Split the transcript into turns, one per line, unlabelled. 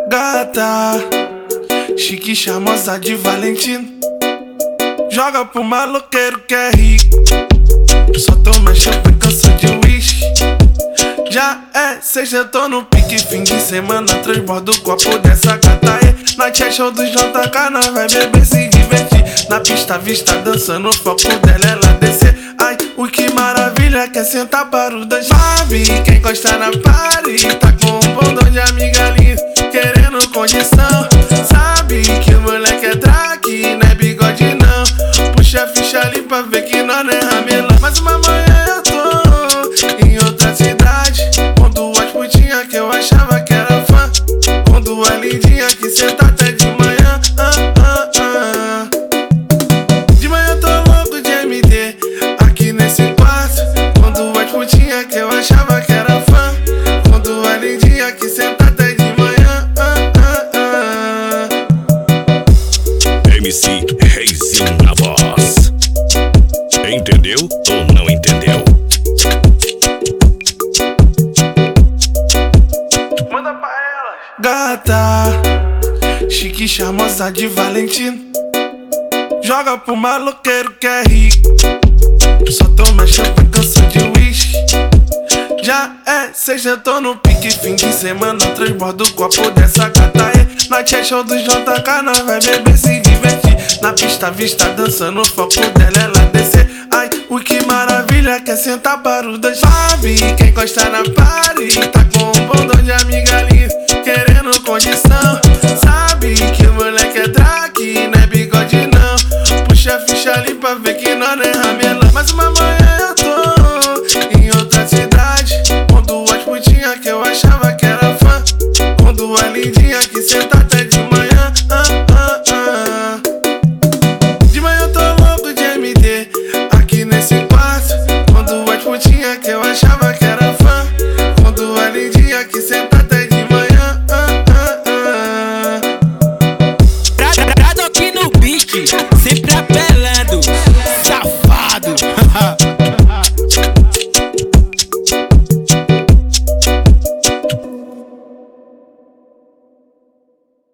Gata, chique, charmosa de Valentino. Joga pro maloqueiro que é rico. Só toma champanhe, cansa de uísque. Já é sexta, eu tô no pique. Fim de semana, transbordo o copo dessa gata. Night é show do JK, nós vai beber, se divertir. Na pista, vista, dançando, o foco dela ela descer. Ai, ui, que maravilha, quer sentar para os dois. Sabe, quem gosta na party tá com um bondão de amiga linda, querendo condição. Sabe que o moleque é traque, não é bigode não. Puxa a ficha ali pra ver que nós não é ramelão. Mas uma manhã eu tô em outra cidade, com duas putinhas que eu achava que era fã, com duas lindinhas que senta até de manhã. De manhã eu tô louco de MD aqui nesse quarto, com duas putinhas que eu achava que era fã, com duas lindinhas que senta até de manhã.
MC Reizinho na voz. Entendeu ou não entendeu?
Manda pra elas. Gata, chique, charmosa de Valentino. Joga pro maloqueiro que é rico. Só toma champanhe, cansa de uísque. Já é sexta, eu tô no pique. Fim de semana, transbordo o copo dessa gata. Night é show do JK, nós vai beber, se divertir. Na pista, vista, dançando, o foco dela ela descer. Ai, ui, que maravilha, quer sentar para os dois. Sabe, quem gosta na party tá com um bondão de amiga linda, querendo condição. Sabe que o moleque é traque, não é bigode não. Puxa a ficha ali pra ver que nós não é ramelão. Mas uma manhã